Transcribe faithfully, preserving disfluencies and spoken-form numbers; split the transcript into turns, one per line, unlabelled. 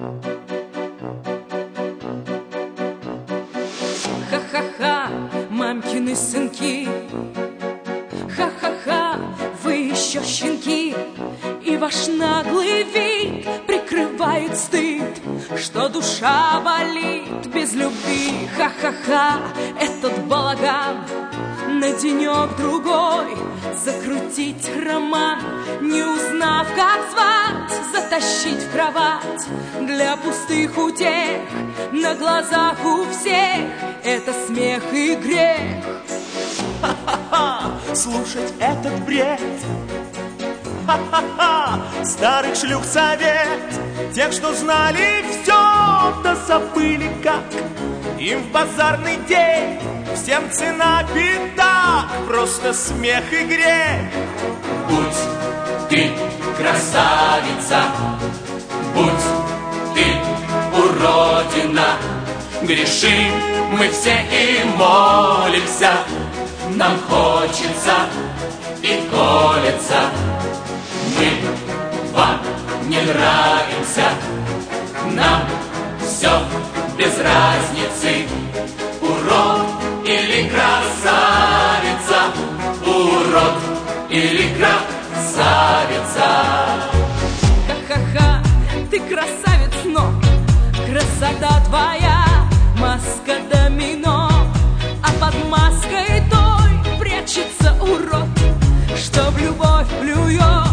Ха-ха-ха, мамкины сынки, ха-ха-ха, вы еще щенки. И ваш наглый вид прикрывает стыд, что душа болит без любви. Ха-ха-ха, этот балаган на денек-другой закрутить роман, не узнав, как звать, затащить в кровать для пустых утех на глазах у всех. Это смех и грех.
Ха-ха-ха, слушать этот бред. Ха-ха-ха, старых шлюх совет, тех, что знали все, да забыли как. Им в базарный день всем цена беда, просто смех и грех.
Будь ты красавица, будь ты уродина, грешим мы все и молимся, нам хочется и колется. Мы вам не нравимся, нам все без разницы. Урод или красавица, урод или красавица.
Ха-ха-ха, ты красавец, но красота твоя маска домино, а под маской той прячется урод, что в любовь плюет.